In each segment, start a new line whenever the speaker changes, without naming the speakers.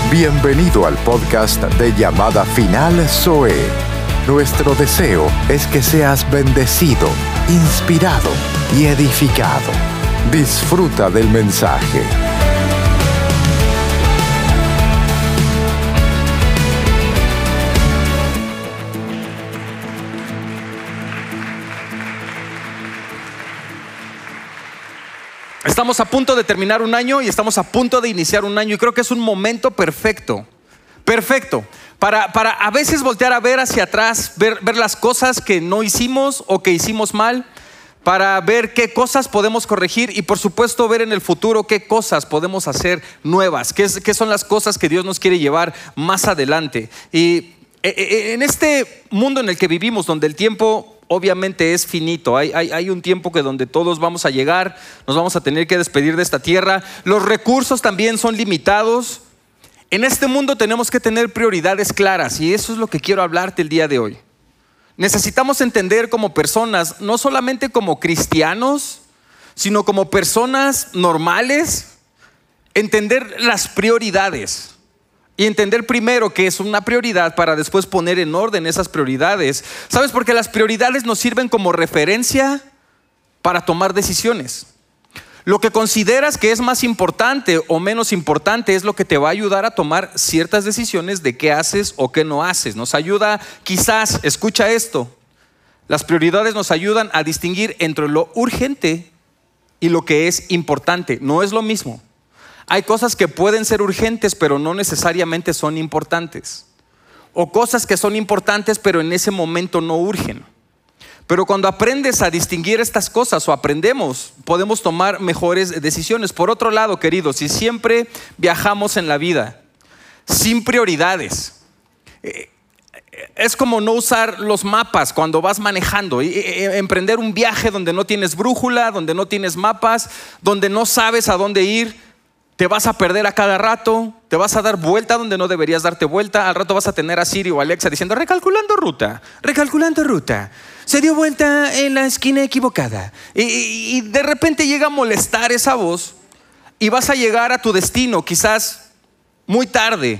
Bienvenido al podcast de Llamada Final Zoe. Nuestro deseo es que seas bendecido, inspirado y edificado. Disfruta del mensaje.
Estamos a punto de terminar un año y estamos a punto de iniciar un año, y creo que es un momento perfecto para a veces voltear a ver hacia atrás, ver las cosas que no hicimos o que hicimos mal, para ver qué cosas podemos corregir y por supuesto ver en el futuro qué cosas podemos hacer nuevas, qué son las cosas que Dios nos quiere llevar más adelante. Y en este mundo en el que vivimos, donde el tiempo obviamente es finito, hay un tiempo que donde todos vamos a llegar, nos vamos a tener que despedir de esta tierra, los recursos también son limitados. En este mundo tenemos que tener prioridades claras, y eso es lo que quiero hablarte el día de hoy. Necesitamos entender como personas, no solamente como cristianos, sino como personas normales, entender las prioridades. Y entender primero que es una prioridad para después poner en orden esas prioridades. ¿Sabes? Porque las prioridades nos sirven como referencia para tomar decisiones. Lo que consideras que es más importante o menos importante es lo que te va a ayudar a tomar ciertas decisiones de qué haces o qué no haces. Nos ayuda quizás, escucha esto, las prioridades nos ayudan a distinguir entre lo urgente y lo que es importante. No es lo mismo. Hay cosas que pueden ser urgentes, pero no necesariamente son importantes. O cosas que son importantes, pero en ese momento no urgen. Pero cuando aprendes a distinguir estas cosas, o aprendemos, podemos tomar mejores decisiones. Por otro lado, queridos, si siempre viajamos en la vida sin prioridades, es como no usar los mapas cuando vas manejando, emprender un viaje donde no tienes brújula, donde no tienes mapas, donde no sabes a dónde ir. Te vas a perder a cada rato, te vas a dar vuelta donde no deberías darte vuelta. Al rato vas a tener a Siri o Alexa diciendo recalculando ruta. Se dio vuelta en la esquina equivocada. Y de repente llega a molestar esa voz y vas a llegar a tu destino quizás muy tarde,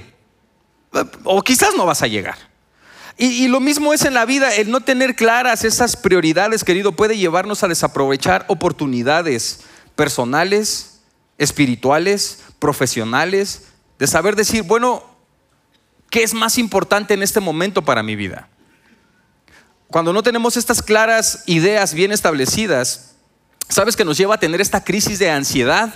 o quizás no vas a llegar. Y lo mismo es en la vida. El no tener claras esas prioridades, querido, puede llevarnos a desaprovechar oportunidades personales, espirituales, profesionales, de saber decir, bueno, ¿qué es más importante en este momento para mi vida? Cuando no tenemos estas claras ideas bien establecidas, ¿sabes que nos lleva a tener esta crisis de ansiedad?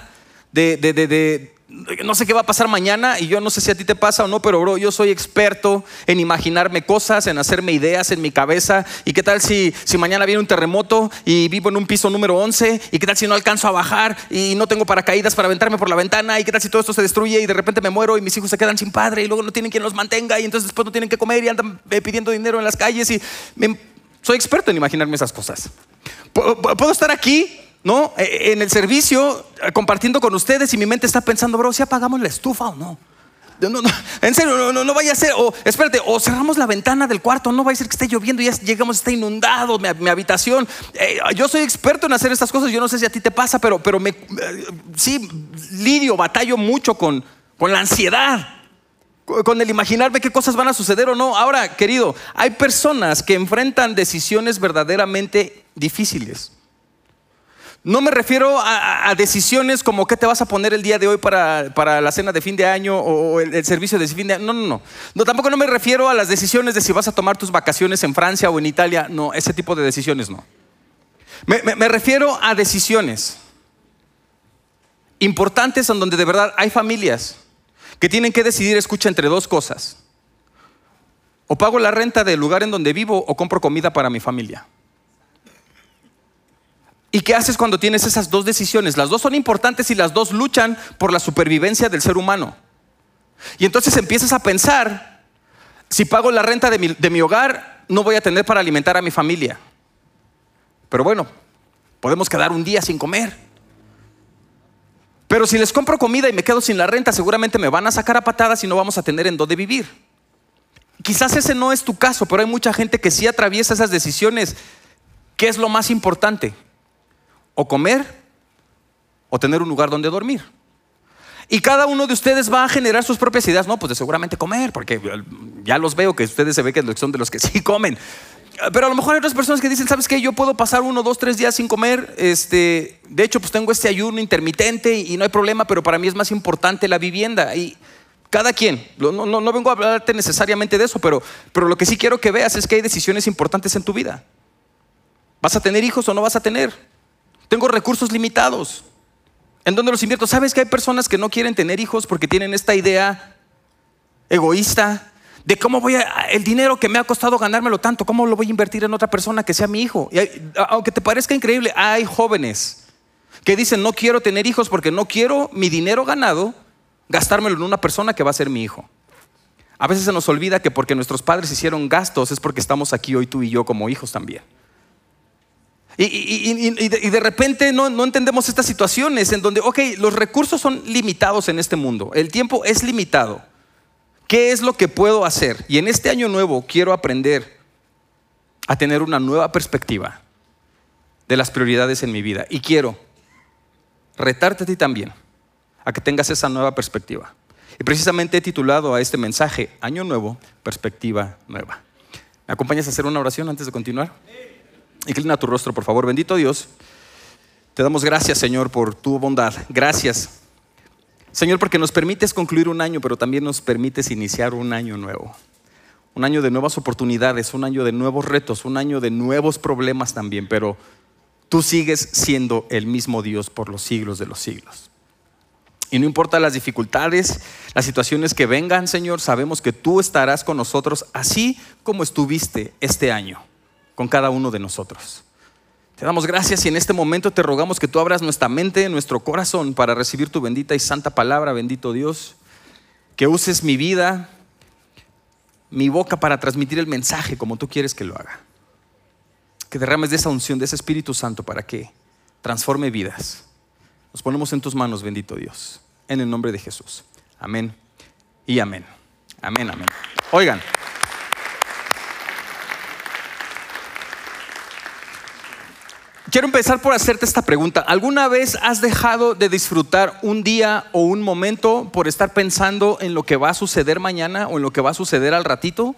De no sé qué va a pasar mañana, y yo no sé si a ti te pasa o no, pero bro, yo soy experto en imaginarme cosas, en hacerme ideas en mi cabeza. ¿Y qué tal si mañana viene un terremoto y vivo en un piso número 11? ¿Y qué tal si no alcanzo a bajar y no tengo paracaídas para aventarme por la ventana? ¿Y qué tal si todo esto se destruye y de repente me muero y mis hijos se quedan sin padre y luego no tienen quien los mantenga y entonces después no tienen que comer y andan pidiendo dinero en las calles? Soy experto en imaginarme esas cosas. Puedo estar aquí, ¿no? En el servicio compartiendo con ustedes y mi mente está pensando, bro, ¿si apagamos la estufa o no? No, en serio, no vaya a ser, o espérate, o cerramos la ventana del cuarto, no vaya a ser que esté lloviendo y ya llegamos, está inundado mi habitación. Yo soy experto en hacer estas cosas. Yo no sé si a ti te pasa, pero sí batallo mucho con la ansiedad, con el imaginarme qué cosas van a suceder o no. Ahora, querido, hay personas que enfrentan decisiones verdaderamente difíciles. No me refiero a decisiones como qué te vas a poner el día de hoy para la cena de fin de año o el servicio de fin de año. No, tampoco no me refiero a las decisiones de si vas a tomar tus vacaciones en Francia o en Italia. No, ese tipo de decisiones no. Me refiero a decisiones importantes en donde de verdad hay familias que tienen que decidir, escucha, entre dos cosas. O pago la renta del lugar en donde vivo o compro comida para mi familia. ¿Y qué haces cuando tienes esas dos decisiones? Las dos son importantes y las dos luchan por la supervivencia del ser humano. Y entonces empiezas a pensar, si pago la renta de mi hogar, no voy a tener para alimentar a mi familia. Pero bueno, podemos quedar un día sin comer. Pero si les compro comida y me quedo sin la renta, seguramente me van a sacar a patadas y no vamos a tener en dónde vivir. Quizás ese no es tu caso, pero hay mucha gente que sí atraviesa esas decisiones. ¿Qué es lo más importante? O comer o tener un lugar donde dormir. Y cada uno de ustedes va a generar sus propias ideas. No, pues de seguramente comer, porque ya los veo que ustedes se ve que son de los que sí comen. Pero a lo mejor hay otras personas que dicen, ¿sabes qué? Yo puedo pasar 1, 2, 3 días sin comer. De hecho, pues tengo este ayuno intermitente y no hay problema, pero para mí es más importante la vivienda. Y cada quien, no vengo a hablarte necesariamente de eso, pero lo que sí quiero que veas es que hay decisiones importantes en tu vida. ¿Vas a tener hijos o no vas a tener? Tengo recursos limitados. ¿En dónde los invierto? ¿Sabes que hay personas que no quieren tener hijos porque tienen esta idea egoísta de cómo el dinero que me ha costado ganármelo tanto, cómo lo voy a invertir en otra persona que sea mi hijo? Y aunque te parezca increíble, hay jóvenes que dicen, no quiero tener hijos porque no quiero mi dinero ganado gastármelo en una persona que va a ser mi hijo. A veces se nos olvida que porque nuestros padres hicieron gastos es porque estamos aquí hoy tú y yo como hijos también. Y de repente no entendemos estas situaciones en donde, los recursos son limitados en este mundo, el tiempo es limitado. ¿Qué es lo que puedo hacer? Y en este año nuevo quiero aprender a tener una nueva perspectiva de las prioridades en mi vida. Y quiero retarte a ti también a que tengas esa nueva perspectiva. Y precisamente he titulado a este mensaje, Año Nuevo, Perspectiva Nueva. ¿Me acompañas a hacer una oración antes de continuar? Inclina tu rostro, por favor. Bendito Dios, te damos gracias, Señor, por tu bondad. Gracias, Señor, porque nos permites concluir un año, pero también nos permites iniciar un año nuevo. Un año de nuevas oportunidades, un año de nuevos retos, un año de nuevos problemas también, pero tú sigues siendo el mismo Dios por los siglos de los siglos. Y no importa las dificultades, las situaciones que vengan, Señor, sabemos que tú estarás con nosotros así como estuviste este año con cada uno de nosotros. Te damos gracias y en este momento te rogamos que tú abras nuestra mente, nuestro corazón para recibir tu bendita y santa palabra, bendito Dios. Que uses mi vida, mi boca para transmitir el mensaje como tú quieres que lo haga. Que derrames de esa unción, de ese Espíritu Santo para que transforme vidas. Nos ponemos en tus manos, bendito Dios, en el nombre de Jesús. Amén y amén. Amén, amén. Oigan. Quiero empezar por hacerte esta pregunta. ¿Alguna vez has dejado de disfrutar un día o un momento por estar pensando en lo que va a suceder mañana o en lo que va a suceder al ratito?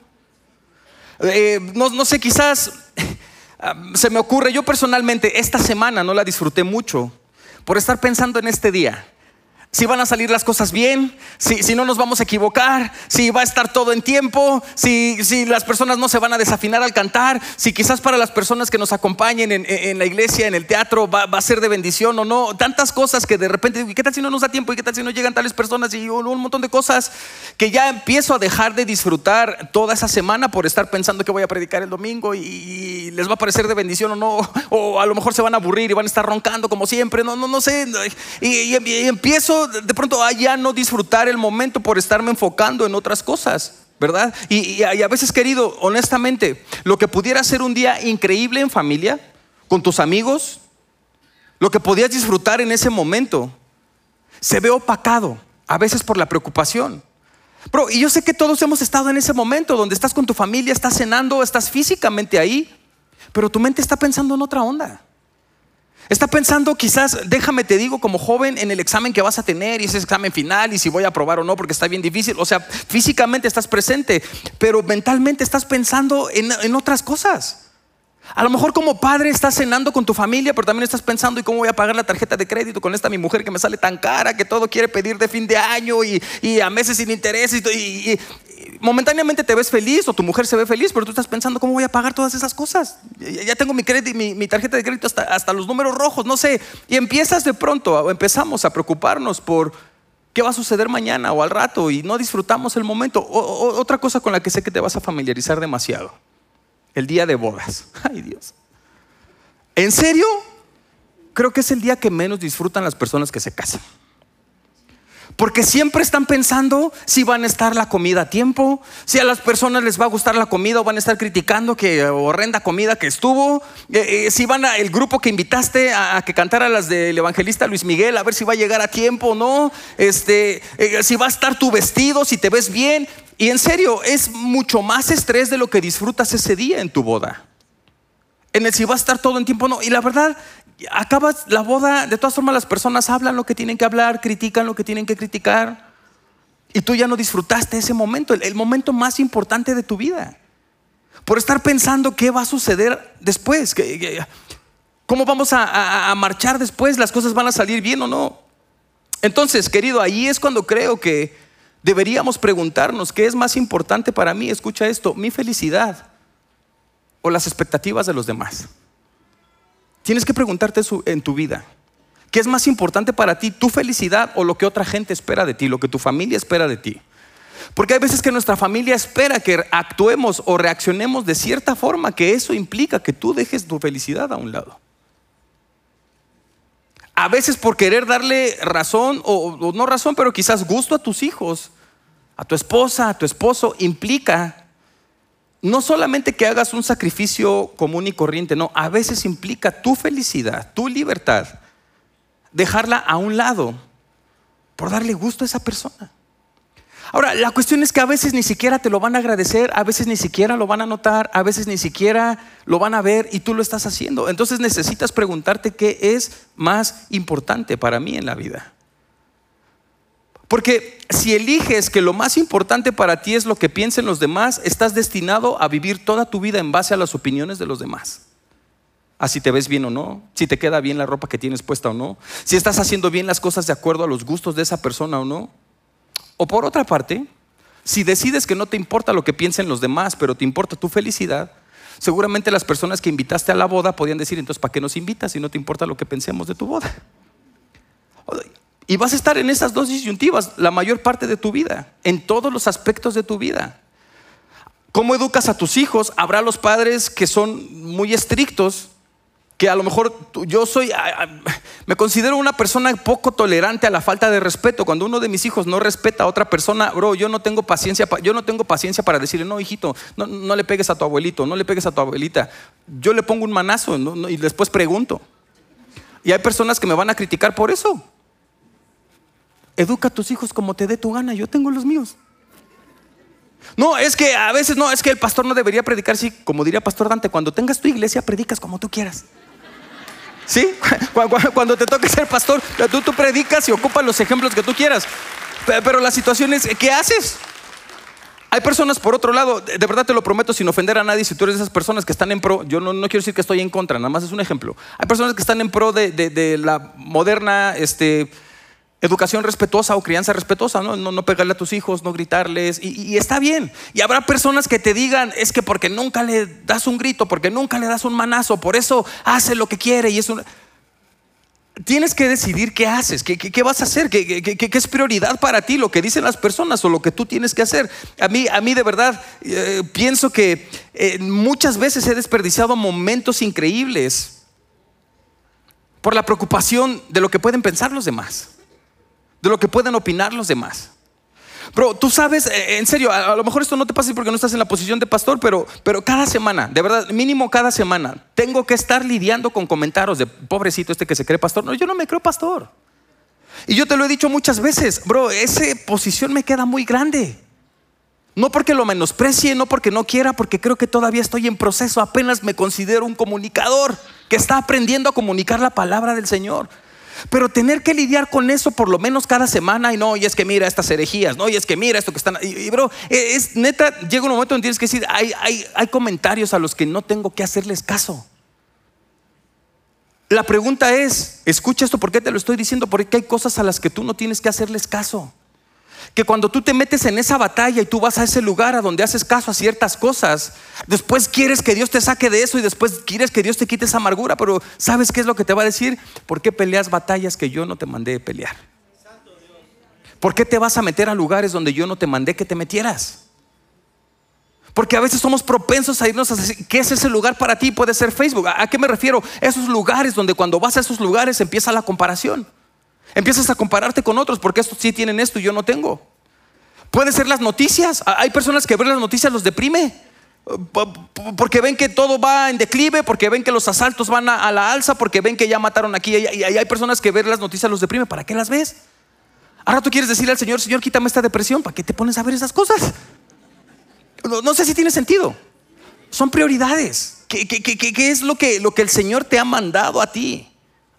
No sé, quizás se me ocurre, yo personalmente esta semana no la disfruté mucho por estar pensando en este día. Si van a salir las cosas bien, si no nos vamos a equivocar, si va a estar todo en tiempo, si las personas no se van a desafinar al cantar, si quizás para las personas que nos acompañen en la iglesia, en el teatro, va a ser de bendición o no. Tantas cosas que de repente, ¿qué tal si no nos da tiempo? ¿Y qué tal si no llegan tales personas? Y un montón de cosas que ya empiezo a dejar de disfrutar toda esa semana por estar pensando que voy a predicar el domingo y les va a parecer de bendición o no. O a lo mejor se van a aburrir y van a estar roncando como siempre. No sé. Y empiezo de pronto a ya no disfrutar el momento por estarme enfocando en otras cosas, ¿verdad? Y a veces, querido, honestamente, lo que pudiera ser un día increíble en familia, con tus amigos, lo que podías disfrutar en ese momento, se ve opacado, a veces por la preocupación. Bro, y yo sé que todos hemos estado en ese momento donde estás con tu familia, estás cenando, estás físicamente ahí, pero tu mente está pensando en otra onda. Está pensando quizás, déjame te digo, como joven, en el examen que vas a tener y ese examen final y si voy a aprobar o no porque está bien difícil. O sea, físicamente estás presente, pero mentalmente estás pensando en otras cosas. A lo mejor como padre estás cenando con tu familia, pero también estás pensando, ¿y cómo voy a pagar la tarjeta de crédito con esta mi mujer que me sale tan cara, que todo quiere pedir de fin de año y a meses sin interés y momentáneamente te ves feliz o tu mujer se ve feliz, pero tú estás pensando, ¿cómo voy a pagar todas esas cosas? Ya tengo mi tarjeta de crédito hasta los números rojos, no sé. Y empezamos a preocuparnos por qué va a suceder mañana o al rato y no disfrutamos el momento. Otra cosa con la que sé que te vas a familiarizar demasiado: el día de bodas. Ay, Dios. ¿En serio? Creo que es el día que menos disfrutan las personas que se casan. Porque siempre están pensando si van a estar la comida a tiempo, si a las personas les va a gustar la comida o van a estar criticando que horrenda comida que estuvo, si van el grupo que invitaste a que cantara las del evangelista Luis Miguel, a ver si va a llegar a tiempo o no, si va a estar tu vestido, si te ves bien. Y en serio, es mucho más estrés de lo que disfrutas ese día en tu boda. En el si va a estar todo en tiempo o no. Y la verdad, acabas la boda, de todas formas las personas hablan lo que tienen que hablar, critican lo que tienen que criticar, y tú ya no disfrutaste ese momento, el momento más importante de tu vida, por estar pensando qué va a suceder después, cómo vamos a marchar después, las cosas van a salir bien o no. Entonces, querido, ahí es cuando creo que deberíamos preguntarnos qué es más importante para mí. Escucha esto: mi felicidad o las expectativas de los demás. Tienes que preguntarte eso en tu vida. ¿Qué es más importante para ti, tu felicidad o lo que otra gente espera de ti, lo que tu familia espera de ti? Porque hay veces que nuestra familia espera que actuemos o reaccionemos de cierta forma, que eso implica que tú dejes tu felicidad a un lado. A veces por querer darle razón o no razón, pero quizás gusto a tus hijos, a tu esposa, a tu esposo, implica no solamente que hagas un sacrificio común y corriente, no, a veces implica tu felicidad, tu libertad, dejarla a un lado por darle gusto a esa persona. Ahora, la cuestión es que a veces ni siquiera te lo van a agradecer, a veces ni siquiera lo van a notar, a veces ni siquiera lo van a ver y tú lo estás haciendo. Entonces necesitas preguntarte qué es más importante para mí en la vida. Porque si eliges que lo más importante para ti es lo que piensen los demás, estás destinado a vivir toda tu vida en base a las opiniones de los demás. A si te ves bien o no, si te queda bien la ropa que tienes puesta o no, si estás haciendo bien las cosas de acuerdo a los gustos de esa persona o no. O por otra parte, si decides que no te importa lo que piensen los demás, pero te importa tu felicidad, seguramente las personas que invitaste a la boda podían decir: entonces, ¿para qué nos invitas si no te importa lo que pensemos de tu boda? Y vas a estar en esas dos disyuntivas la mayor parte de tu vida, en todos los aspectos de tu vida. ¿Cómo educas a tus hijos? Habrá los padres que son muy estrictos, que a lo mejor me considero una persona poco tolerante a la falta de respeto. Cuando uno de mis hijos no respeta a otra persona, yo no tengo paciencia para decirle: no, hijito, no le pegues a tu abuelito, no le pegues a tu abuelita. Yo le pongo un manazo y después pregunto. Y hay personas que me van a criticar por eso. Educa a tus hijos como te dé tu gana, yo tengo los míos. No, es que a veces no, es que el pastor no debería predicar. Sí, como diría Pastor Dante, cuando tengas tu iglesia predicas como tú quieras. ¿Sí? Cuando te toque ser pastor, tú predicas y ocupas los ejemplos que tú quieras. Pero la situación es, ¿qué haces? Hay personas, por otro lado, de verdad te lo prometo, sin ofender a nadie, si tú eres de esas personas que están en pro, yo no quiero decir que estoy en contra, nada más es un ejemplo. Hay personas que están en pro de la moderna educación respetuosa o crianza respetuosa, no pegarle a tus hijos, no gritarles, y está bien. Y habrá personas que te digan: es que porque nunca le das un grito, porque nunca le das un manazo, por eso hace lo que quiere. Y eso, tienes que decidir qué haces, qué vas a hacer, qué es prioridad para ti, lo que dicen las personas o lo que tú tienes que hacer. A mí de verdad pienso que muchas veces he desperdiciado momentos increíbles por la preocupación de lo que pueden pensar los demás, de lo que pueden opinar los demás. Bro, tú sabes, en serio, a lo mejor esto no te pasa porque no estás en la posición de pastor, pero cada semana, de verdad, mínimo cada semana, tengo que estar lidiando con comentarios de: pobrecito que se cree pastor. No, yo no me creo pastor. Y yo te lo he dicho muchas veces, bro, esa posición me queda muy grande. No porque lo menosprecie, no porque no quiera, porque creo que todavía estoy en proceso. Apenas me considero un comunicador que está aprendiendo a comunicar la palabra del Señor. Pero tener que lidiar con eso por lo menos cada semana, y es que mira estas herejías, y es que mira esto que están, y bro, es neta, llega un momento donde tienes que decir: hay comentarios a los que no tengo que hacerles caso. La pregunta es, escucha esto, ¿por qué te lo estoy diciendo? Porque hay cosas a las que tú no tienes que hacerles caso. Que cuando tú te metes en esa batalla y tú vas a ese lugar a donde haces caso a ciertas cosas, después quieres que Dios te saque de eso y después quieres que Dios te quite esa amargura. Pero ¿sabes qué es lo que te va a decir? ¿Por qué peleas batallas que yo no te mandé pelear? ¿Por qué te vas a meter a lugares donde yo no te mandé que te metieras? Porque a veces somos propensos a irnos a decir: ¿qué es ese lugar para ti? Puede ser Facebook. ¿A qué me refiero? Esos lugares donde cuando vas a esos lugares empieza la comparación. Empiezas a compararte con otros, porque estos sí tienen esto y yo no tengo. Puede ser las noticias. Hay personas que ver las noticias los deprime, porque ven que todo va en declive, porque ven que los asaltos van a la alza, porque ven que ya mataron aquí. Y hay personas que ver las noticias los deprime. ¿Para qué las ves? Ahora tú quieres decirle al Señor: Señor, quítame esta depresión. ¿Para qué te pones a ver esas cosas? No sé si tiene sentido. Son prioridades. ¿Qué es lo que el Señor te ha mandado a ti?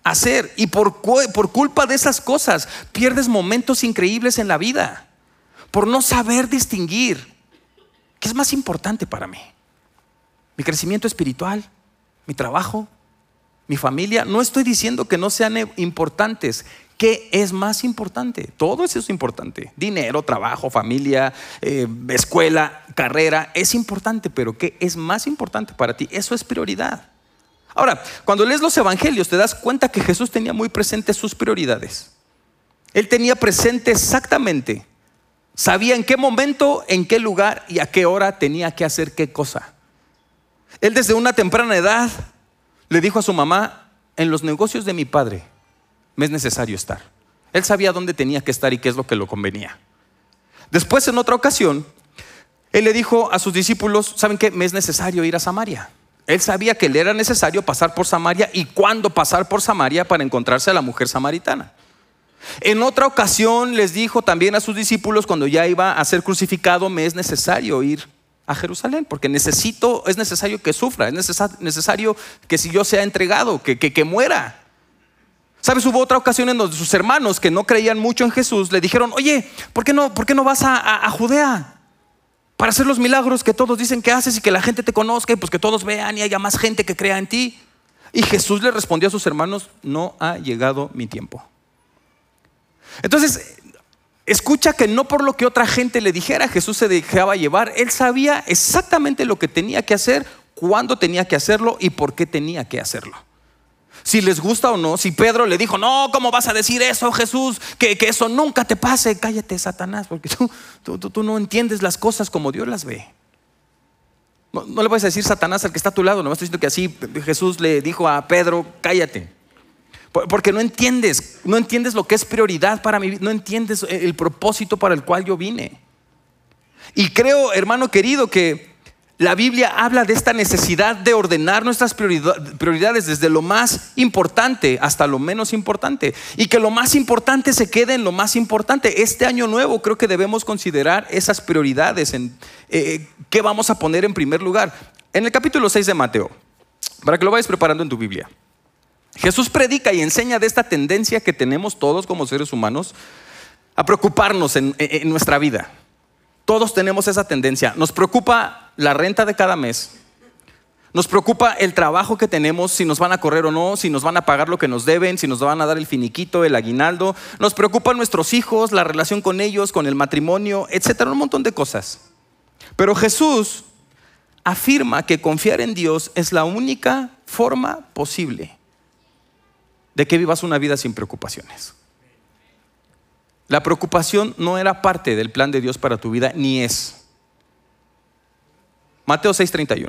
hacer. Y por culpa de esas cosas pierdes momentos increíbles en la vida. Por no saber distinguir qué es más importante para mí. Mi crecimiento espiritual, mi trabajo, mi familia. No estoy diciendo que no sean importantes. ¿Qué es más importante? Todo eso es importante. Dinero, trabajo, familia, escuela, carrera, es importante. Pero ¿qué es más importante para ti? Eso es prioridad. Ahora, cuando lees los evangelios te das cuenta que Jesús tenía muy presentes sus prioridades. Él tenía presente exactamente, sabía en qué momento, en qué lugar y a qué hora tenía que hacer qué cosa. Él desde una temprana edad le dijo a su mamá: en los negocios de mi padre me es necesario estar. Él sabía dónde tenía que estar y qué es lo que lo convenía. Después, en otra ocasión, él le dijo a sus discípulos: ¿saben qué? Me es necesario ir a Samaria. Él sabía que le era necesario pasar por Samaria y cuándo pasar por Samaria para encontrarse a la mujer samaritana. En otra ocasión les dijo también a sus discípulos, cuando ya iba a ser crucificado: me es necesario ir a Jerusalén porque es necesario que sufra, es necesario que si yo sea entregado, que muera. ¿Sabes? Hubo otra ocasión en donde sus hermanos, que no creían mucho en Jesús, le dijeron: oye, ¿por qué no vas a Judea para hacer los milagros que todos dicen que haces y que la gente te conozca y pues que todos vean y haya más gente que crea en ti? Y Jesús le respondió a sus hermanos: no ha llegado mi tiempo. Entonces, escucha que no por lo que otra gente le dijera Jesús se dejaba llevar. Él sabía exactamente lo que tenía que hacer, cuándo tenía que hacerlo y por qué tenía que hacerlo. Si les gusta o no. Si Pedro le dijo: no, ¿cómo vas a decir eso, Jesús? Que eso nunca te pase. Cállate, Satanás, porque tú no entiendes las cosas como Dios las ve. No le vas a decir Satanás al que está a tu lado. No estoy diciendo que así Jesús le dijo a Pedro: cállate. Porque no entiendes lo que es prioridad para mi vida. No entiendes el propósito para el cual yo vine. Y creo, hermano querido, que la Biblia habla de esta necesidad de ordenar nuestras prioridades desde lo más importante hasta lo menos importante, y que lo más importante se quede en lo más importante. Este año nuevo creo que debemos considerar esas prioridades, qué vamos a poner en primer lugar. En el capítulo 6 de Mateo, para que lo vayas preparando en tu Biblia, Jesús predica y enseña de esta tendencia que tenemos todos como seres humanos a preocuparnos en nuestra vida. Todos tenemos esa tendencia. Nos preocupa la renta de cada mes. Nos preocupa el trabajo que tenemos, si nos van a correr o no, si nos van a pagar lo que nos deben, si nos van a dar el finiquito, el aguinaldo. Nos preocupan nuestros hijos, la relación con ellos, con el matrimonio, etcétera, un montón de cosas. Pero Jesús afirma que confiar en Dios es la única forma posible de que vivas una vida sin preocupaciones. La preocupación no era parte del plan de Dios para tu vida, ni es. Mateo 6:31.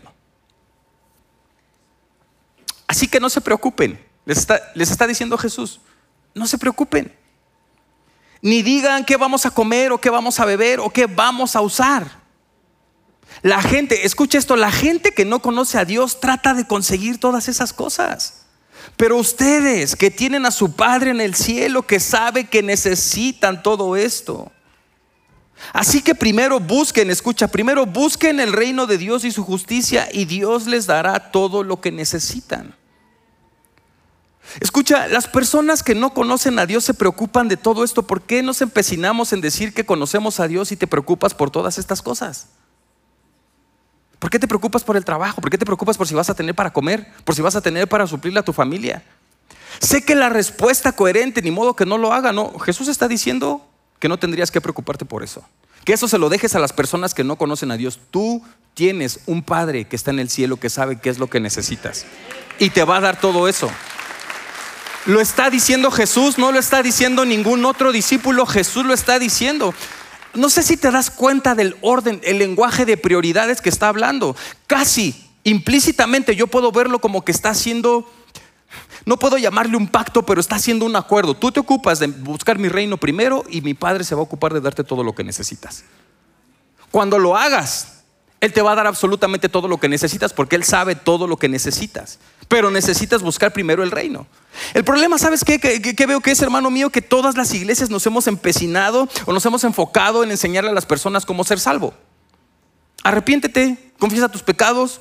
Así que no se preocupen. Les está diciendo Jesús: no se preocupen. Ni digan qué vamos a comer o qué vamos a beber o qué vamos a usar. La gente, escucha esto, la gente que no conoce a Dios trata de conseguir todas esas cosas. Pero ustedes que tienen a su Padre en el cielo, que sabe que necesitan todo esto. Así que primero busquen el reino de Dios y su justicia, y Dios les dará todo lo que necesitan. Escucha, las personas que no conocen a Dios se preocupan de todo esto. ¿Por qué nos empecinamos en decir que conocemos a Dios y te preocupas por todas estas cosas? ¿Por qué te preocupas por el trabajo? ¿Por qué te preocupas por si vas a tener para comer? ¿Por si vas a tener para suplirle a tu familia? Sé que la respuesta coherente, ni modo que no lo haga. No, Jesús está diciendo que no tendrías que preocuparte por eso. Que eso se lo dejes a las personas que no conocen a Dios. Tú tienes un Padre que está en el cielo, que sabe qué es lo que necesitas y te va a dar todo eso. Lo está diciendo Jesús, no lo está diciendo ningún otro discípulo. Jesús lo está diciendo. No sé si te das cuenta del orden, el lenguaje de prioridades que está hablando. Casi implícitamente yo puedo verlo como que está haciendo, no puedo llamarle un pacto, pero está haciendo un acuerdo. Tú te ocupas de buscar mi reino primero y mi Padre se va a ocupar de darte todo lo que necesitas. Cuando lo hagas, Él te va a dar absolutamente todo lo que necesitas, porque Él sabe todo lo que necesitas. Pero necesitas buscar primero el reino. El problema, ¿sabes qué? Que veo que es, hermano mío, que todas las iglesias nos hemos empecinado o nos hemos enfocado en enseñarle a las personas cómo ser salvo. Arrepiéntete, confiesa tus pecados,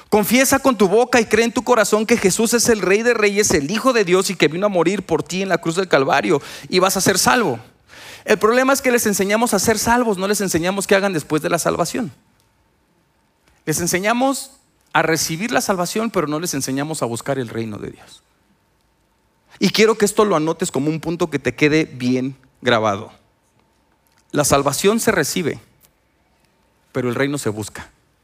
Confiesa con tu boca y cree en tu corazón que Jesús es el Rey de Reyes, el Hijo de Dios y que vino a morir por ti en la cruz del Calvario y vas a ser salvo. El problema es que les enseñamos a ser salvos, no les enseñamos qué hagan después de la salvación. Les enseñamos a recibir la salvación, pero no les enseñamos a buscar el reino de Dios. Y quiero que esto lo anotes como un punto que te quede bien grabado. La salvación se recibe, pero el reino se busca.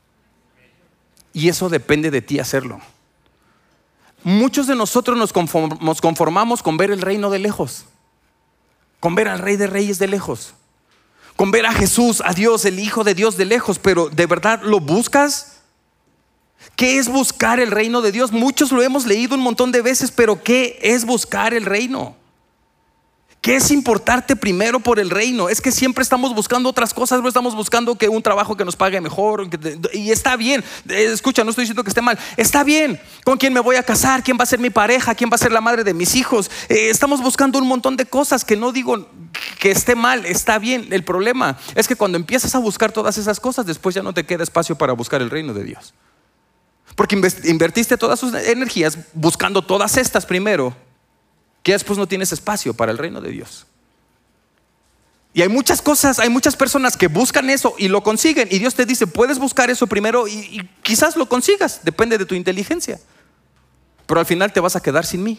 Y eso depende de ti hacerlo. Muchos de nosotros nos conformamos con ver el reino de lejos, con ver al Rey de Reyes de lejos, con ver a Jesús, a Dios, el Hijo de Dios de lejos. Pero ¿de verdad lo buscas? ¿Qué es buscar el reino de Dios? Muchos lo hemos leído un montón de veces, pero ¿qué es buscar el reino? ¿Qué es importarte primero por el reino? Es que siempre estamos buscando otras cosas, no estamos buscando que un trabajo que nos pague mejor, y está bien. Escucha, no estoy diciendo que esté mal, está bien. ¿Con quién me voy a casar? ¿Quién va a ser mi pareja? ¿Quién va a ser la madre de mis hijos? Estamos buscando un montón de cosas que no digo que esté mal, está bien. El problema es que cuando empiezas a buscar todas esas cosas, después ya no te queda espacio para buscar el reino de Dios. Porque invertiste todas sus energías buscando todas estas primero, que después no tienes espacio para el reino de Dios. Y hay muchas cosas, hay muchas personas que buscan eso y lo consiguen. Y Dios te dice, puedes buscar eso primero y quizás lo consigas, depende de tu inteligencia. Pero al final te vas a quedar sin mí.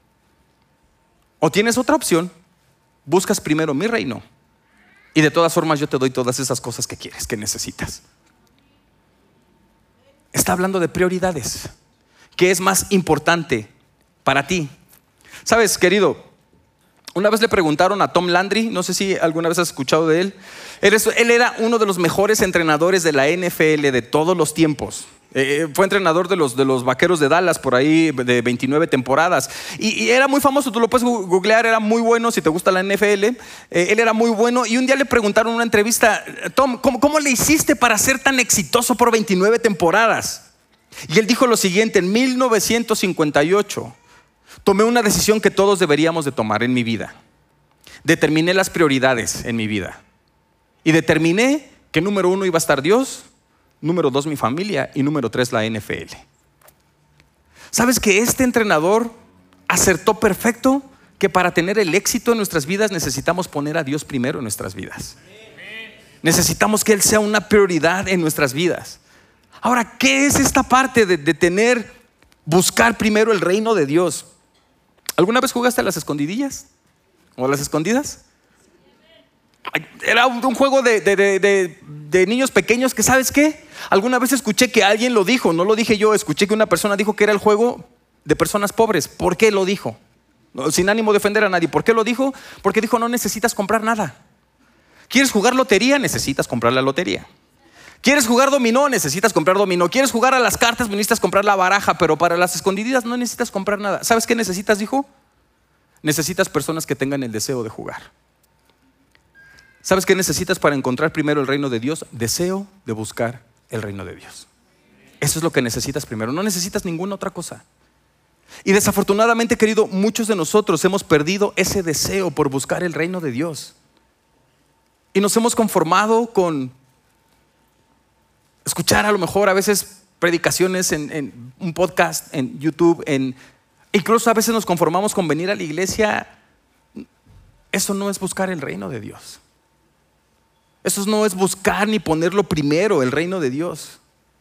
O tienes otra opción, buscas primero mi reino y de todas formas yo te doy todas esas cosas que quieres, que necesitas. Está hablando de prioridades. ¿Qué es más importante para ti? Sabes, querido, una vez le preguntaron a Tom Landry, no sé si alguna vez has escuchado de él. Él era uno de los mejores entrenadores de la NFL de todos los tiempos. Fue entrenador de los Vaqueros de Dallas por ahí de 29 temporadas y era muy famoso, tú lo puedes googlear, era muy bueno si te gusta la NFL. Él era muy bueno y un día le preguntaron en una entrevista, Tom, ¿cómo le hiciste para ser tan exitoso por 29 temporadas? Y él dijo lo siguiente: en 1958 tomé una decisión que todos deberíamos de tomar en mi vida. Determiné las prioridades en mi vida y determiné que número 1 iba a estar Dios, número 2 mi familia y número 3 la NFL. ¿Sabes que este entrenador acertó perfecto? Que para tener el éxito en nuestras vidas necesitamos poner a Dios primero en nuestras vidas. Necesitamos que Él sea una prioridad en nuestras vidas. Ahora, ¿qué es esta parte de buscar primero el reino de Dios? ¿Alguna vez jugaste a las escondidillas? ¿O a las escondidas? Era un juego de niños pequeños que, ¿sabes qué? Alguna vez escuché que alguien lo dijo, no lo dije yo, escuché que una persona dijo que era el juego de personas pobres. ¿Por qué lo dijo? Sin ánimo de ofender a nadie. ¿Por qué lo dijo? Porque dijo, no necesitas comprar nada. ¿Quieres jugar lotería? Necesitas comprar la lotería. ¿Quieres jugar dominó? Necesitas comprar dominó. ¿Quieres jugar a las cartas? Necesitas comprar la baraja. Pero para las escondidas no necesitas comprar nada. ¿Sabes qué necesitas? Dijo, necesitas personas que tengan el deseo de jugar. ¿Sabes qué necesitas para encontrar primero el reino de Dios? Deseo de buscar el reino de Dios. Eso es lo que necesitas primero. No necesitas ninguna otra cosa. Y desafortunadamente, querido, muchos de nosotros hemos perdido ese deseo por buscar el reino de Dios. Y nos hemos conformado con escuchar a lo mejor a veces predicaciones en un podcast, en YouTube, incluso a veces nos conformamos con venir a la iglesia. Eso no es buscar el reino de Dios. Eso no es buscar ni ponerlo primero, el reino de Dios.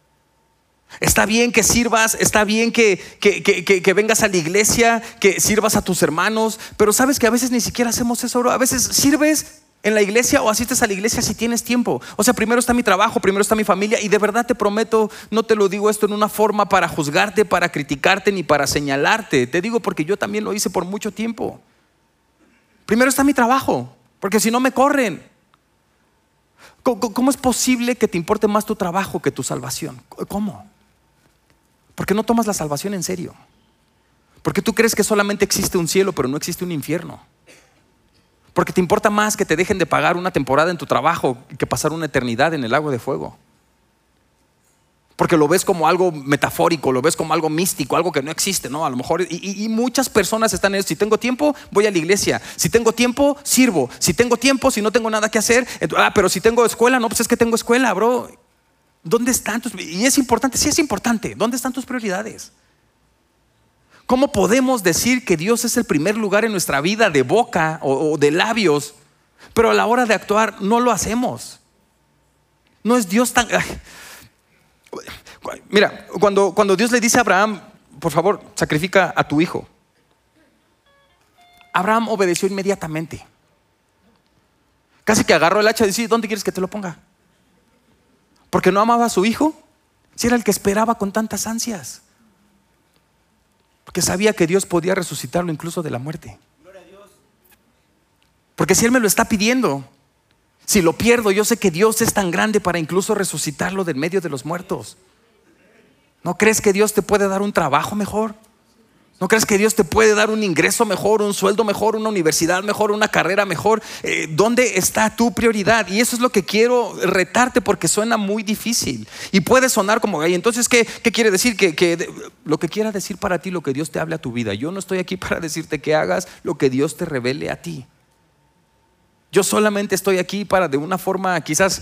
Está bien que sirvas, está bien que vengas a la iglesia, que sirvas a tus hermanos, pero sabes que a veces ni siquiera hacemos eso, bro. A veces sirves en la iglesia o asistes a la iglesia si tienes tiempo. O sea, primero está mi trabajo, primero está mi familia. Y de verdad te prometo, no te lo digo esto en una forma para juzgarte, para criticarte, ni para señalarte. Te digo porque yo también lo hice por mucho tiempo. Primero está mi trabajo, porque si no me corren. ¿Cómo es posible que te importe más tu trabajo que tu salvación? ¿Cómo? Porque no tomas la salvación en serio. Porque tú crees que solamente existe un cielo, pero no existe un infierno. Porque te importa más que te dejen de pagar una temporada en tu trabajo que pasar una eternidad en el lago de fuego. Porque lo ves como algo metafórico, lo ves como algo místico, algo que no existe, ¿no? A lo mejor, y muchas personas están en eso. Si tengo tiempo, voy a la iglesia. Si tengo tiempo, sirvo. Si tengo tiempo, si no tengo nada que hacer, pero si tengo escuela, no, pues es que tengo escuela, bro. ¿Dónde están tus prioridades? Y es importante, sí es importante. ¿Dónde están tus prioridades? ¿Cómo podemos decir que Dios es el primer lugar en nuestra vida de boca o de labios, pero a la hora de actuar no lo hacemos? No es Dios tan... Mira, cuando Dios le dice a Abraham, por favor, sacrifica a tu hijo, Abraham obedeció inmediatamente. Casi que agarró el hacha y dice: ¿dónde quieres que te lo ponga? Porque no amaba a su hijo, si era el que esperaba con tantas ansias. Porque sabía que Dios podía resucitarlo incluso de la muerte. Porque si Él me lo está pidiendo, si lo pierdo, yo sé que Dios es tan grande para incluso resucitarlo del medio de los muertos. ¿No crees que Dios te puede dar un trabajo mejor? ¿No crees que Dios te puede dar un ingreso mejor, un sueldo mejor, una universidad mejor, una carrera mejor? ¿Dónde está tu prioridad? Y eso es lo que quiero retarte, porque suena muy difícil y puede sonar como: ¿y entonces qué quiere decir? Que lo que quiera decir para ti, lo que Dios te hable a tu vida. Yo no estoy aquí para decirte que hagas lo que Dios te revele a ti. Yo solamente estoy aquí para, de una forma quizás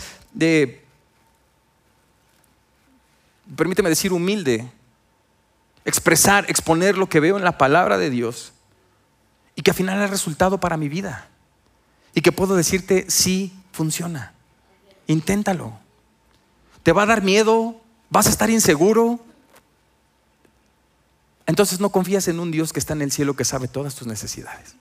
permíteme decir, humilde, expresar, exponer lo que veo en la palabra de Dios y que al final es resultado para mi vida, y que puedo decirte: sí funciona, inténtalo. ¿Te va a dar miedo? ¿Vas a estar inseguro? Entonces no confías en un Dios que está en el cielo, que sabe todas tus necesidades.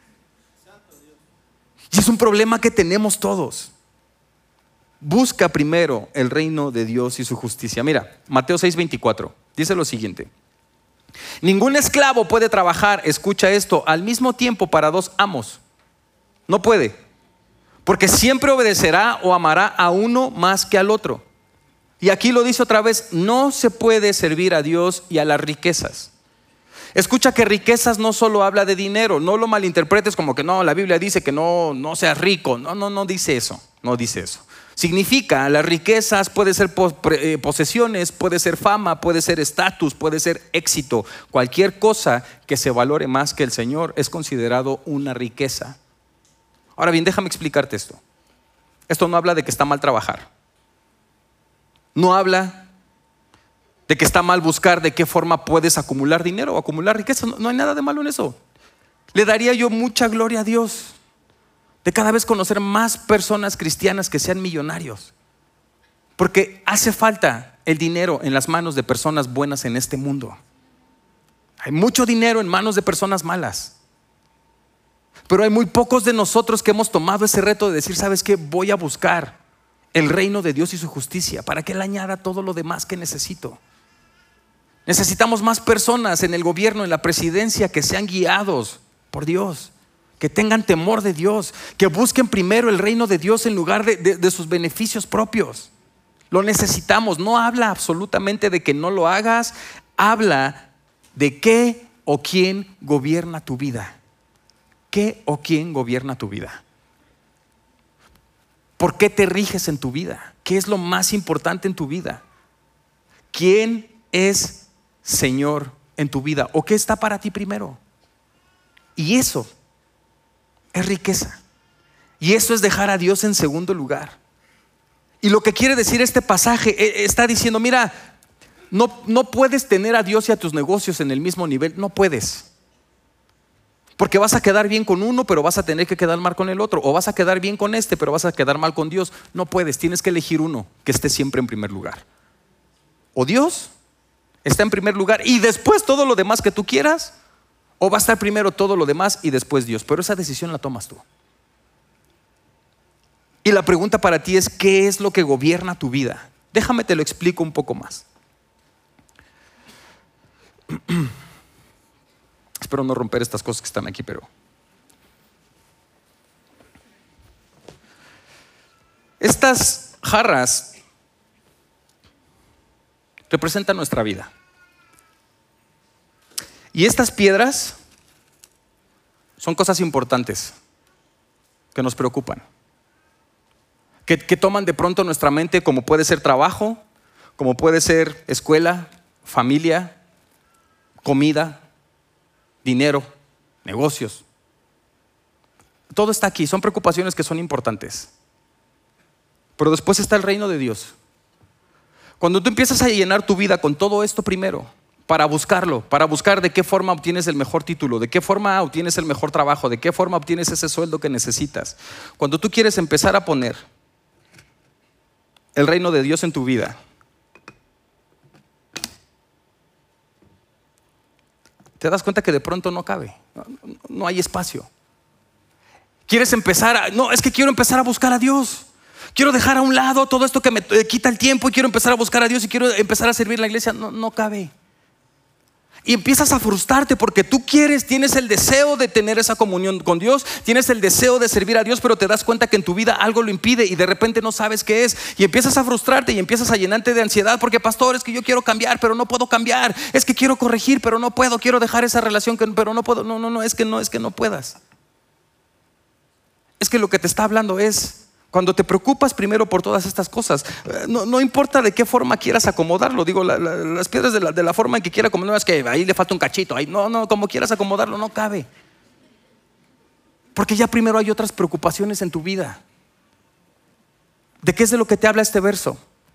Y es un problema que tenemos todos. Busca primero el reino de Dios y su justicia. Mira, Mateo 6:24 dice lo siguiente: ningún esclavo puede trabajar, escucha esto, al mismo tiempo para dos amos. No puede, porque siempre obedecerá o amará a uno más que al otro. Y aquí lo dice otra vez: no se puede servir a Dios y a las riquezas. Escucha que riquezas no solo habla de dinero. No lo malinterpretes como que no, la Biblia dice que no seas rico. No dice eso. No dice eso. Significa, las riquezas puede ser posesiones, puede ser fama, puede ser estatus, puede ser éxito. Cualquier cosa que se valore más que el Señor es considerado una riqueza. Ahora bien, déjame explicarte esto. Esto no habla de que está mal trabajar. No habla de que está mal buscar de qué forma puedes acumular dinero o acumular riqueza. No hay nada de malo en eso. Le daría yo mucha gloria a Dios de cada vez conocer más personas cristianas que sean millonarios, porque hace falta el dinero en las manos de personas buenas en este mundo. Hay mucho dinero en manos de personas malas, pero hay muy pocos de nosotros que hemos tomado ese reto de decir: ¿sabes qué? Voy a buscar el reino de Dios y su justicia, para que Él añada todo lo demás que necesito. Necesitamos más personas en el gobierno, en la presidencia, que sean guiados por Dios, que tengan temor de Dios, que busquen primero el reino de Dios en lugar de sus beneficios propios. Lo necesitamos. No habla absolutamente de que no lo hagas, habla de qué o quién gobierna tu vida. ¿Qué o quién gobierna tu vida? ¿Por qué te riges en tu vida? ¿Qué es lo más importante en tu vida? ¿Quién es Señor en tu vida? ¿O qué está para ti primero? Y eso es riqueza. Y eso es dejar a Dios en segundo lugar. Y lo que quiere decir este pasaje, está diciendo: mira, no puedes tener a Dios y a tus negocios en el mismo nivel. No puedes. Porque vas a quedar bien con uno, pero vas a tener que quedar mal con el otro. O vas a quedar bien con este, pero vas a quedar mal con Dios. No puedes, tienes que elegir uno que esté siempre en primer lugar. O Dios está en primer lugar y después todo lo demás que tú quieras, o va a estar primero todo lo demás y después Dios. Pero esa decisión la tomas tú. Y la pregunta para ti es: ¿qué es lo que gobierna tu vida? Déjame te lo explico un poco más. Espero no romper estas cosas que están aquí, pero estas jarras representan nuestra vida. Y estas piedras son cosas importantes que nos preocupan, que toman de pronto nuestra mente, como puede ser trabajo, como puede ser escuela, familia, comida, dinero, negocios. Todo está aquí, son preocupaciones que son importantes. Pero después está el reino de Dios. Cuando tú empiezas a llenar tu vida con todo esto primero, para buscarlo, para buscar de qué forma obtienes el mejor título, de qué forma obtienes el mejor trabajo, de qué forma obtienes ese sueldo que necesitas. Cuando tú quieres empezar a poner el reino de Dios en tu vida, te das cuenta que de pronto no cabe, no hay espacio. Quieres empezar no, es que quiero empezar a buscar a Dios. Quiero dejar a un lado todo esto que me quita el tiempo y quiero empezar a buscar a Dios y quiero empezar a servir en la iglesia. No cabe. Y empiezas a frustrarte porque tú tienes el deseo de tener esa comunión con Dios, tienes el deseo de servir a Dios, pero te das cuenta que en tu vida algo lo impide y de repente no sabes qué es. Y empiezas a frustrarte y empiezas a llenarte de ansiedad porque, pastor, es que yo quiero cambiar, pero no puedo cambiar. Es que quiero corregir, pero no puedo. Quiero dejar esa relación, pero no puedo. No, es que no puedas. Es que lo que te está hablando es, cuando te preocupas primero por todas estas cosas, no importa de qué forma quieras acomodarlo. Digo, las piedras de la forma en que quiera acomodarlo, es que ahí le falta un cachito. Ahí, no, como quieras acomodarlo, no cabe. Porque ya primero hay otras preocupaciones en tu vida. ¿De qué es de lo que te habla este verso?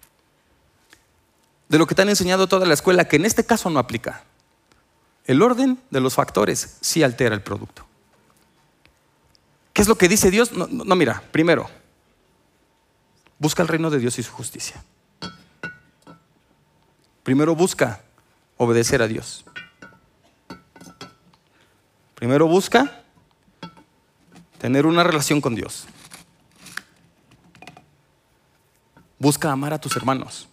De lo que te han enseñado toda la escuela, que en este caso no aplica. El orden de los factores sí altera el producto. ¿Qué es lo que dice Dios? No, mira, primero, busca el reino de Dios y su justicia. Primero busca obedecer a Dios. Primero busca tener una relación con Dios. Busca amar a tus hermanos.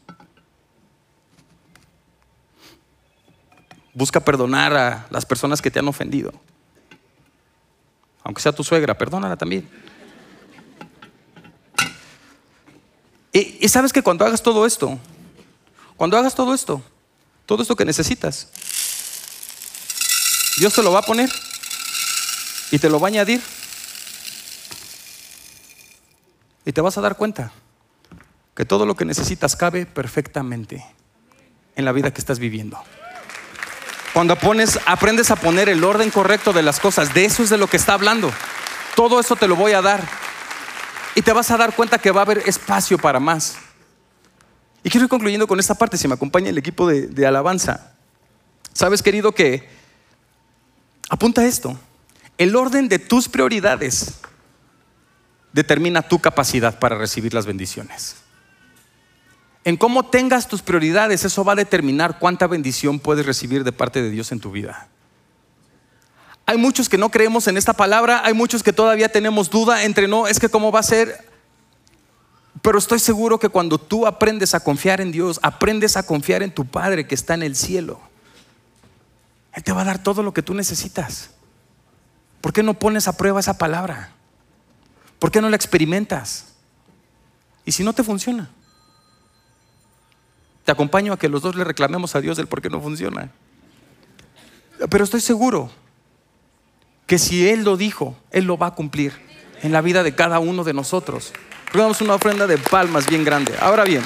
Busca perdonar a las personas que te han ofendido. Aunque sea tu suegra, perdónala también. Y sabes que cuando hagas todo esto, todo esto que necesitas, Dios te lo va a poner y te lo va a añadir. Y te vas a dar cuenta que todo lo que necesitas cabe perfectamente en la vida que estás viviendo. Cuando aprendes a poner el orden correcto de las cosas, de eso es de lo que está hablando. Todo eso te lo voy a dar. Y te vas a dar cuenta que va a haber espacio para más. Y quiero ir concluyendo con esta parte, si me acompaña el equipo de alabanza. Sabes, querido, que apunta esto. El orden de tus prioridades determina tu capacidad para recibir las bendiciones. En cómo tengas tus prioridades, eso va a determinar cuánta bendición puedes recibir de parte de Dios en tu vida. Hay muchos que no creemos en esta palabra, hay muchos que todavía tenemos duda entre es que cómo va a ser. Pero estoy seguro que cuando tú aprendes a confiar en Dios, aprendes a confiar en tu Padre que está en el cielo, Él te va a dar todo lo que tú necesitas. ¿Por qué no pones a prueba esa palabra? ¿Por qué no la experimentas? Y si no te funciona, te acompaño a que los dos le reclamemos a Dios el por qué no funciona. Pero estoy seguro que si Él lo dijo, Él lo va a cumplir en la vida de cada uno de nosotros. Damos una ofrenda de palmas bien grande. Ahora bien,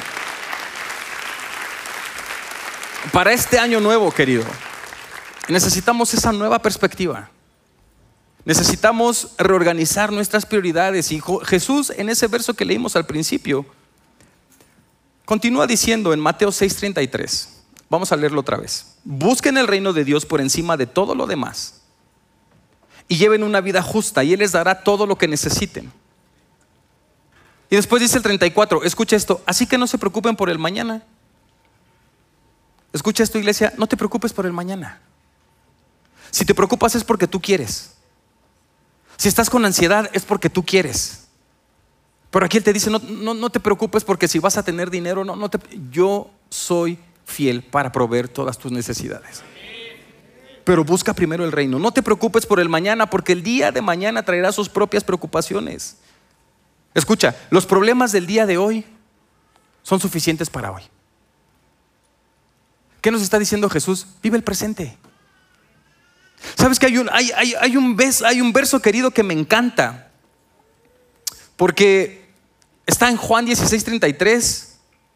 para este año nuevo, querido, necesitamos esa nueva perspectiva. Necesitamos reorganizar nuestras prioridades. Y Jesús, en ese verso que leímos al principio, continúa diciendo en Mateo 6:33. Vamos a leerlo otra vez. Busquen el reino de Dios por encima de todo lo demás y lleven una vida justa y Él les dará todo lo que necesiten. Y después dice el 34, escucha esto, así que no se preocupen por el mañana. Escucha esto, iglesia, no te preocupes por el mañana. Si te preocupas es porque tú quieres. Si estás con ansiedad es porque tú quieres. Pero aquí Él te dice, no te preocupes porque si vas a tener dinero, yo soy fiel para proveer todas tus necesidades. Pero busca primero el reino. No te preocupes por el mañana, porque el día de mañana traerá sus propias preocupaciones. Escucha, los problemas del día de hoy son suficientes para hoy. ¿Qué nos está diciendo Jesús? Vive el presente. ¿Sabes que hay un verso, querido, que me encanta? Porque está en Juan 16:33.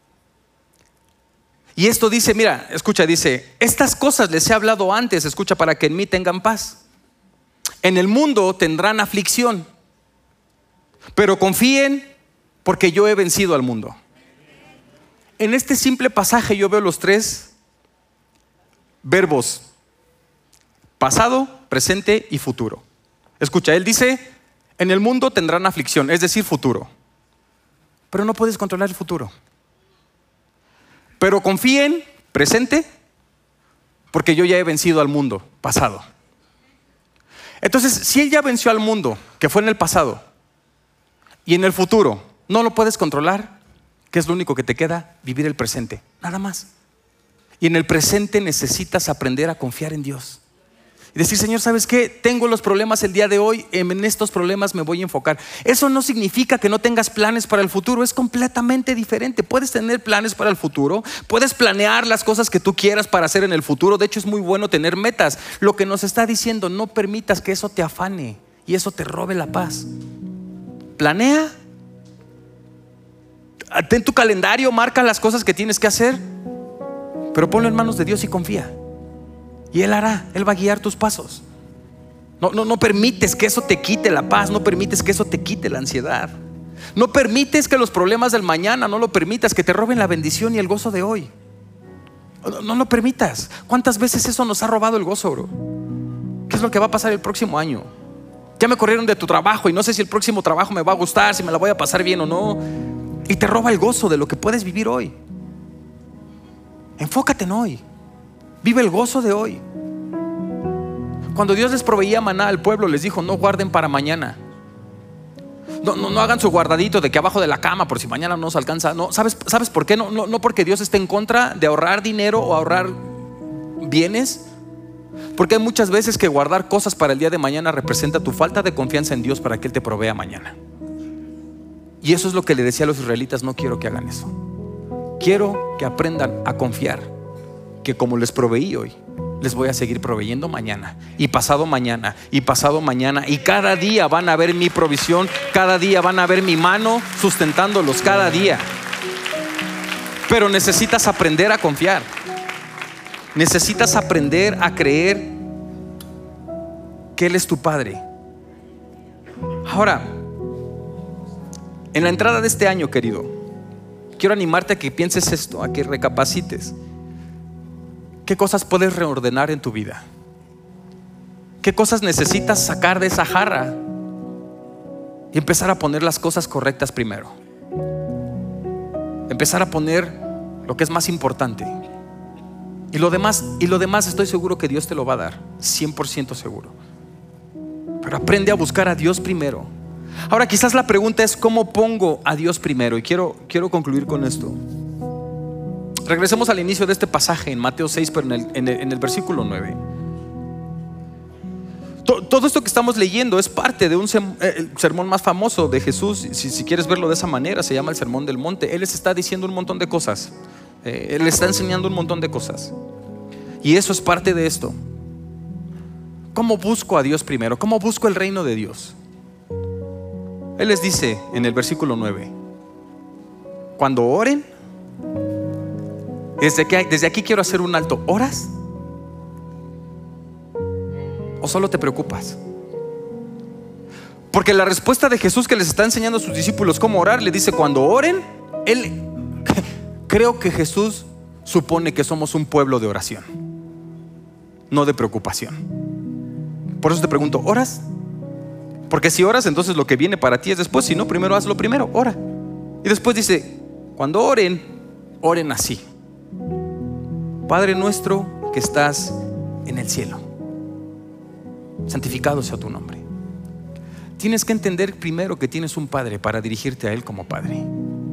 Y esto dice, mira, escucha, dice, estas cosas les he hablado antes, escucha, para que en mí tengan paz. En el mundo tendrán aflicción, pero confíen porque yo he vencido al mundo. en este simple pasaje yo veo los 3 verbos: pasado, presente y futuro. Escucha, él dice: en el mundo tendrán aflicción, es decir, futuro. Pero no puedes controlar el futuro. Pero confíen, presente, porque yo ya he vencido al mundo, pasado. Entonces, si él ya venció al mundo, que fue en el pasado, y en el futuro no lo puedes controlar, ¿qué es lo único que te queda? Vivir el presente, nada más. Y en el presente necesitas aprender a confiar en Dios y decir: Señor, ¿sabes qué? Tengo los problemas el día de hoy, en estos problemas me voy a enfocar. Eso no significa que no tengas planes para el futuro, es completamente diferente. Puedes tener planes para el futuro, puedes planear las cosas que tú quieras para hacer en el futuro. De hecho, es muy bueno tener metas. Lo que nos está diciendo: no permitas que eso te afane y eso te robe la paz. Planea, ten tu calendario, marca las cosas que tienes que hacer, pero ponlo en manos de Dios y confía. Y Él hará, Él va a guiar tus pasos. No permites que eso te quite la paz, no permites que eso te quite la ansiedad. No permites que los problemas del mañana, no lo permitas, que te roben la bendición y el gozo de hoy. No lo permitas. ¿Cuántas veces eso nos ha robado el gozo, bro? ¿Qué es lo que va a pasar el próximo año? Ya me corrieron de tu trabajo y no sé si el próximo trabajo me va a gustar, si me la voy a pasar bien o no. Y te roba el gozo de lo que puedes vivir hoy. Enfócate en hoy. Vive el gozo de hoy. Cuando Dios les proveía maná al pueblo, les dijo: no guarden para mañana. No hagan su guardadito de que abajo de la cama por si mañana no nos alcanza. No, ¿sabes por qué? No porque Dios esté en contra de ahorrar dinero o ahorrar bienes. Porque hay muchas veces que guardar cosas para el día de mañana representa tu falta de confianza en Dios para que Él te provea mañana. Y eso es lo que le decía a los israelitas: no quiero que hagan eso. Quiero que aprendan a confiar que como les proveí hoy, les voy a seguir proveyendo mañana y pasado mañana y pasado mañana. Y cada día van a ver mi provisión, cada día van a ver mi mano sustentándolos, cada día. Pero necesitas aprender a confiar. Necesitas aprender a creer que Él es tu Padre. Ahora, en la entrada de este año, querido, quiero animarte a que pienses esto, a que recapacites. ¿Qué cosas puedes reordenar en tu vida? ¿Qué cosas necesitas sacar de esa jarra y empezar a poner las cosas correctas primero? Empezar a poner lo que es más importante. Y lo demás estoy seguro que Dios te lo va a dar, 100% seguro. Pero aprende a buscar a Dios primero. Ahora, quizás la pregunta es: ¿cómo pongo a Dios primero? Y quiero concluir con esto. Regresemos al inicio de este pasaje en Mateo 6, pero en el versículo 9. Todo esto que estamos leyendo es parte de un sermón más famoso de Jesús. Si quieres verlo de esa manera, se llama el Sermón del Monte. Él les está diciendo un montón de cosas. Él les está enseñando un montón de cosas. Y eso es parte de esto. ¿Cómo busco a Dios primero? ¿Cómo busco el reino de Dios? Él les dice en el versículo 9: cuando oren, desde aquí quiero hacer un alto. ¿Oras? ¿O solo te preocupas? Porque la respuesta de Jesús que les está enseñando a sus discípulos cómo orar, le dice: cuando oren. Creo que Jesús supone que somos un pueblo de oración, no de preocupación. Por eso te pregunto: ¿oras? Porque si oras, entonces lo que viene para ti es después. Si no, primero hazlo primero, ora. Y después dice: cuando oren, oren así: Padre nuestro que estás en el cielo, santificado sea tu nombre. Tienes que entender primero que tienes un Padre para dirigirte a Él como Padre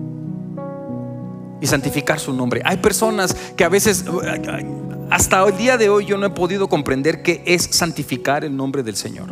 y santificar su nombre. Hay personas que a veces, hasta el día de hoy, yo no he podido comprender qué es santificar el nombre del Señor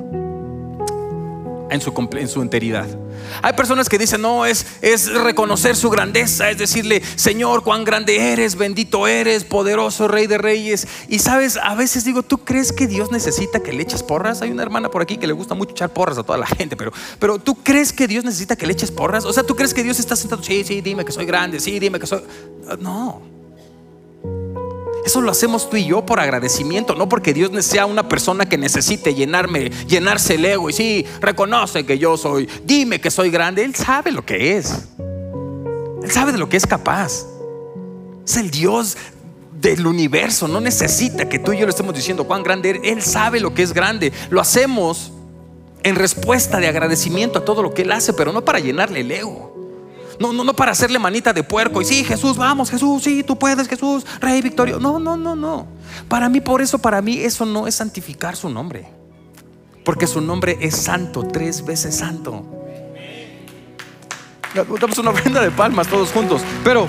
en su enteridad. Hay personas que dicen: no, es reconocer su grandeza, es decirle: Señor, cuán grande eres, bendito eres, poderoso Rey de Reyes. Y sabes, a veces digo: ¿tú crees que Dios necesita que le eches porras? Hay una hermana por aquí que le gusta mucho echar porras a toda la gente, pero ¿tú crees que Dios necesita que le eches porras? O sea, ¿tú crees que Dios está sentado? Sí, dime que soy grande, sí, dime que soy... No. Eso lo hacemos tú y yo por agradecimiento, no porque Dios sea una persona que necesite llenarse el ego. Y sí, reconoce que yo soy, dime que soy grande. Él sabe lo que es. Él sabe de lo que es capaz. Es el Dios del universo. No necesita que tú y yo le estemos diciendo cuán grande eres. Él sabe lo que es grande. Lo hacemos en respuesta de agradecimiento a todo lo que Él hace, pero no para llenarle el ego. No para hacerle manita de puerco y sí, Jesús, vamos, Jesús, sí, tú puedes, Jesús, Rey victorioso. No. Para mí eso no es santificar su nombre, porque su nombre es santo, 3 veces santo. Damos una ofrenda de palmas todos juntos. Pero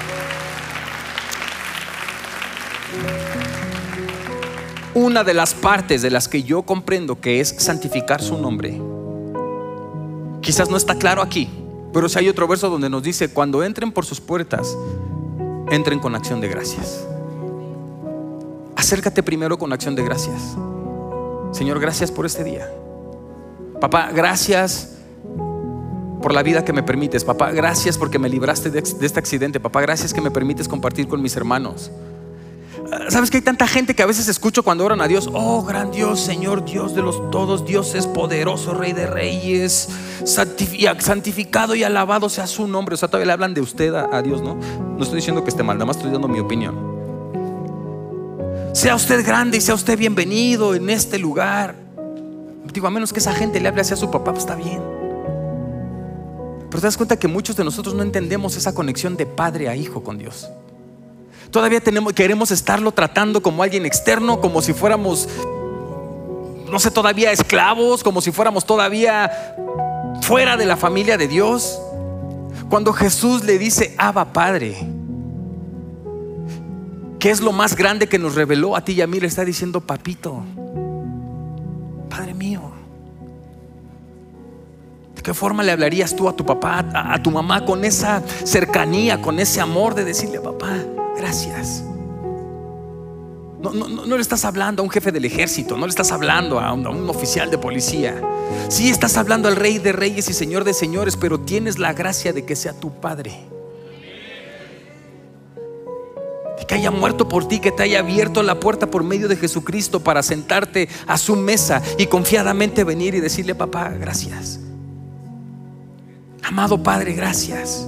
una de las partes de las que yo comprendo que es santificar su nombre, quizás no está claro aquí, pero si hay otro verso donde nos dice: cuando entren por sus puertas, entren con acción de gracias. Acércate primero con acción de gracias. Señor, gracias por este día. Papá, gracias por la vida que me permites. Papá, gracias porque me libraste de este accidente. Papá, gracias que me permites compartir con mis hermanos. ¿Sabes que hay tanta gente que a veces escucho cuando oran a Dios? Oh, gran Dios, Señor, Dios de los todos, Dios es poderoso, Rey de reyes, santificado y alabado sea su nombre. O sea, todavía le hablan de usted a Dios, ¿no? No estoy diciendo que esté mal, nada más estoy dando mi opinión. Sea usted grande y sea usted bienvenido en este lugar. Digo, a menos que esa gente le hable así a su papá, pues está bien. Pero te das cuenta que muchos de nosotros no entendemos esa conexión de padre a hijo con Dios. Todavía queremos estarlo tratando como alguien externo, como si fuéramos, no sé, todavía esclavos, como si fuéramos todavía fuera de la familia de Dios. Cuando Jesús le dice Abba Padre, que es lo más grande que nos reveló a ti y a mí, le está diciendo papito, Padre mío. ¿De qué forma le hablarías tú a tu papá, a tu mamá, con esa cercanía, con ese amor de decirle: papá, gracias? No le estás hablando a un jefe del ejército, no le estás hablando a un oficial de policía. Sí, estás hablando al Rey de reyes y Señor de señores, pero tienes la gracia de que sea tu Padre, de que haya muerto por ti, que te haya abierto la puerta por medio de Jesucristo para sentarte a su mesa y confiadamente venir y decirle: papá, gracias. Amado Padre, gracias.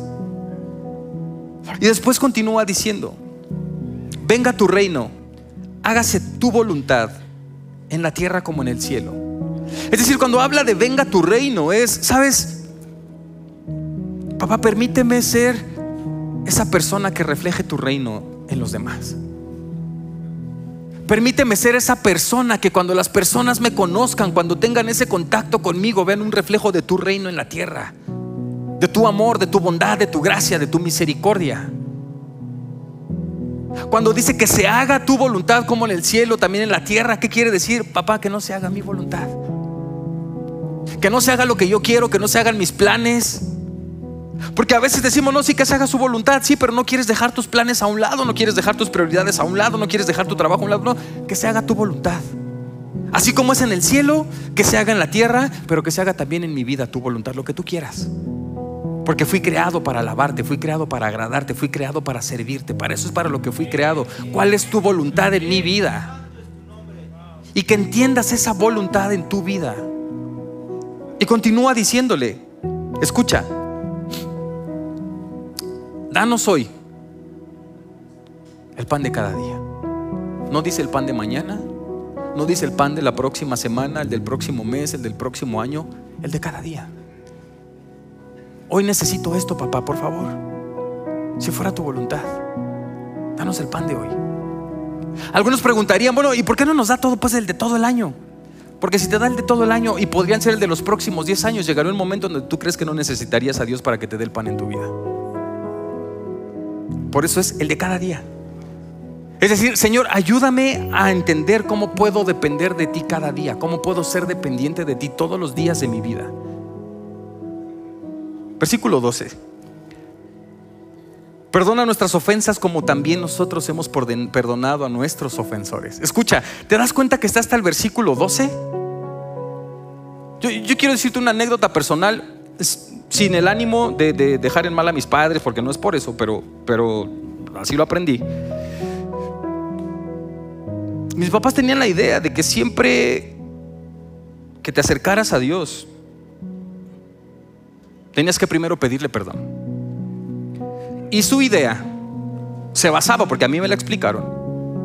Y después continúa diciendo: venga tu reino, hágase tu voluntad en la tierra como en el cielo. Es decir, cuando habla de venga tu reino, ¿sabes? Papá, permíteme ser esa persona que refleje tu reino en los demás. Permíteme ser esa persona que cuando las personas me conozcan, cuando tengan ese contacto conmigo, vean un reflejo de tu reino en la tierra, de tu amor, de tu bondad, de tu gracia, de tu misericordia. Cuando dice que se haga tu voluntad como en el cielo, también en la tierra, ¿qué quiere decir? Papá, que no se haga mi voluntad, que no se haga lo que yo quiero, que no se hagan mis planes. Porque a veces decimos: no, sí, que se haga su voluntad, sí, pero no quieres dejar tus planes a un lado, no quieres dejar tus prioridades a un lado, no quieres dejar tu trabajo a un lado. No, que se haga tu voluntad, así como es en el cielo, que se haga en la tierra, pero que se haga también en mi vida tu voluntad, lo que tú quieras. Porque fui creado para alabarte, fui creado para agradarte, fui creado para servirte. Para eso es para lo que fui creado. ¿Cuál es tu voluntad en mi vida? Y que entiendas esa voluntad en tu vida. Y continúa diciéndole: escucha, danos hoy el pan de cada día. No dice el pan de mañana, no dice el pan de la próxima semana, el del próximo mes, el del próximo año, el de cada día. Hoy necesito esto, papá, por favor. Si fuera tu voluntad, danos el pan de hoy. Algunos preguntarían: bueno, ¿y por qué no nos da todo, pues, el de todo el año? Porque si te da el de todo el año y podrían ser el de los próximos 10 años, llegará un momento donde tú crees que no necesitarías a Dios para que te dé el pan en tu vida. Por eso es el de cada día. Es decir, Señor, ayúdame a entender cómo puedo depender de ti cada día, cómo puedo ser dependiente de ti todos los días de mi vida. Versículo 12: perdona nuestras ofensas como también nosotros hemos perdonado a nuestros ofensores. Escucha, ¿te das cuenta que está hasta el versículo 12? Yo quiero decirte una anécdota personal, sin el ánimo de dejar en mal a mis padres, porque no es por eso, pero así lo aprendí. Mis papás tenían la idea de que siempre que te acercaras a Dios, tenías que primero pedirle perdón. Y su idea se basaba, porque a mí me la explicaron,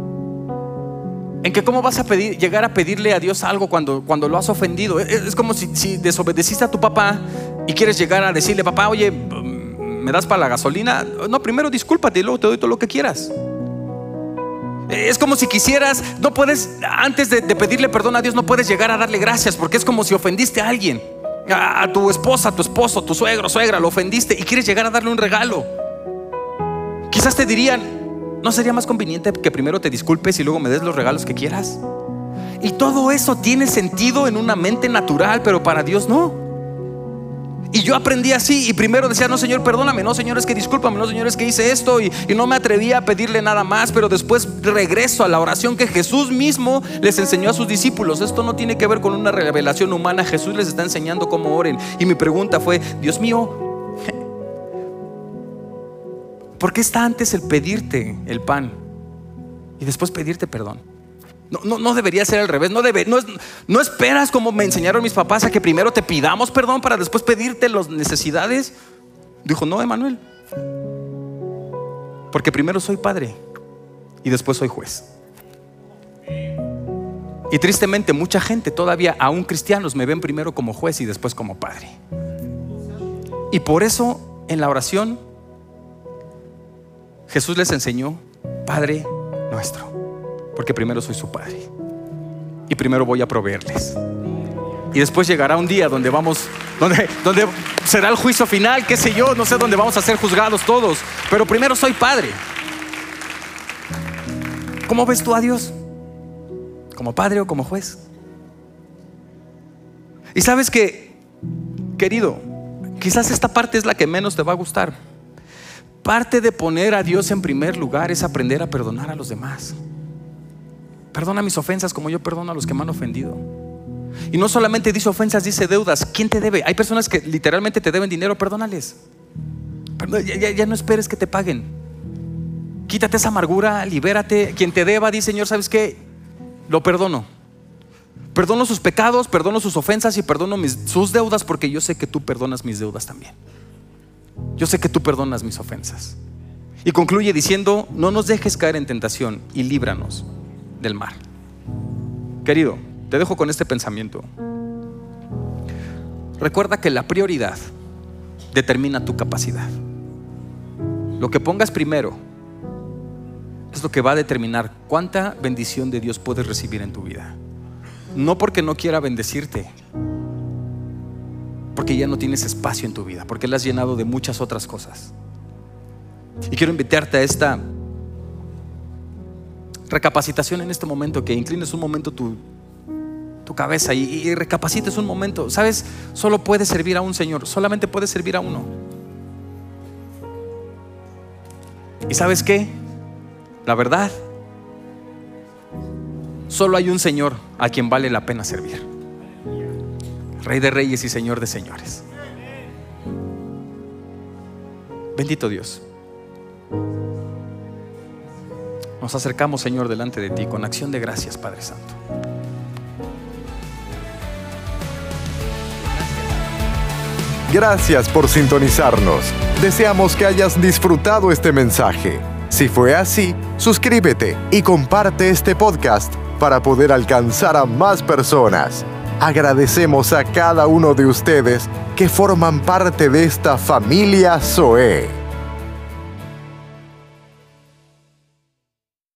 en que cómo vas a llegar a pedirle a Dios algo cuando lo has ofendido. Es como si desobedeciste a tu papá y quieres llegar a decirle: papá, oye, ¿me das para la gasolina? No, primero discúlpate y luego te doy todo lo que quieras. Es como si quisieras, no puedes, antes de pedirle perdón a Dios, no puedes llegar a darle gracias, porque es como si ofendiste a alguien, a tu esposa, a tu esposo, tu suegro, suegra, lo ofendiste y quieres llegar a darle un regalo. Quizás te dirían: ¿no sería más conveniente que primero te disculpes y luego me des los regalos que quieras? Y todo eso tiene sentido en una mente natural, pero para Dios no. Y yo aprendí así, y primero decía: no, Señor, perdóname, no, Señor, es que discúlpame, no, Señor, es que hice esto, y no me atrevía a pedirle nada más. Pero después regreso a la oración que Jesús mismo les enseñó a sus discípulos. Esto no tiene que ver con una revelación humana. Jesús les está enseñando cómo oren. Y mi pregunta fue: Dios mío, ¿por qué está antes el pedirte el pan y después pedirte perdón? No debería ser al revés. No esperas, como me enseñaron mis papás, a que primero te pidamos perdón para después pedirte las necesidades. Dijo: no, Emanuel, porque primero soy padre y después soy juez. Y tristemente mucha gente todavía, aún cristianos, me ven primero como juez y después como padre. Y por eso en la oración Jesús les enseñó: Padre nuestro, porque primero soy su padre y primero voy a proveerles. Y después llegará un día donde será el juicio final, qué sé yo, no sé, dónde vamos a ser juzgados todos, pero primero soy padre. ¿Cómo ves tú a Dios? ¿Como padre o como juez? Y sabes que, querido, quizás esta parte es la que menos te va a gustar. Parte de poner a Dios en primer lugar es aprender a perdonar a los demás. Perdona mis ofensas como yo perdono a los que me han ofendido. Y no solamente dice ofensas, dice deudas. ¿Quién te debe? Hay personas que literalmente te deben dinero, perdónales. Ya no esperes que te paguen. Quítate esa amargura, libérate. Quien te deba, dice: Señor, ¿sabes qué? Lo perdono. Perdono sus pecados, perdono sus ofensas y perdono sus deudas, porque yo sé que tú perdonas mis deudas también. Yo sé que tú perdonas mis ofensas. Y concluye diciendo: no nos dejes caer en tentación y líbranos del mal. Querido, te dejo con este pensamiento. Recuerda que la prioridad determina tu capacidad. Lo que pongas primero es lo que va a determinar cuánta bendición de Dios puedes recibir en tu vida. No porque no quiera bendecirte, porque ya no tienes espacio en tu vida, porque la has llenado de muchas otras cosas. Y quiero invitarte a esta recapacitación en este momento, que inclines un momento tu cabeza y recapacites un momento. ¿Sabes? Solo puedes servir a un Señor, solamente puedes servir a uno. ¿Y sabes qué? La verdad, solo hay un Señor a quien vale la pena servir: Rey de reyes y Señor de señores. Bendito Dios. Nos acercamos, Señor, delante de ti con acción de gracias, Padre Santo.
Gracias por sintonizarnos. Deseamos que hayas disfrutado este mensaje. Si fue así, suscríbete y comparte este podcast para poder alcanzar a más personas. Agradecemos a cada uno de ustedes que forman parte de esta familia Zoe.